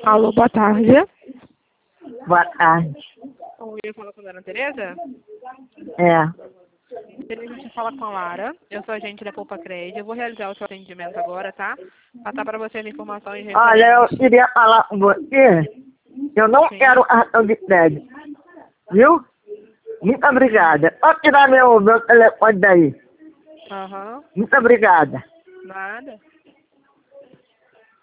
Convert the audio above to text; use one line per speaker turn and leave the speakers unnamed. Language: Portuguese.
Alô, boa tarde.
Boa tarde.
Eu falo com a dona Tereza?
É.
Tereza, a gente fala com a Lara. Eu sou agente da Poupa Crédito. Eu vou realizar o seu atendimento agora, tá? Passar para você as informações
Olha, eu
referentes.
queria falar com você. Eu não
Sim.
quero cartão de crédito. Viu? Muito obrigada. Pode tirar meu telefone daí.
Aham.
Muito obrigada.
Nada.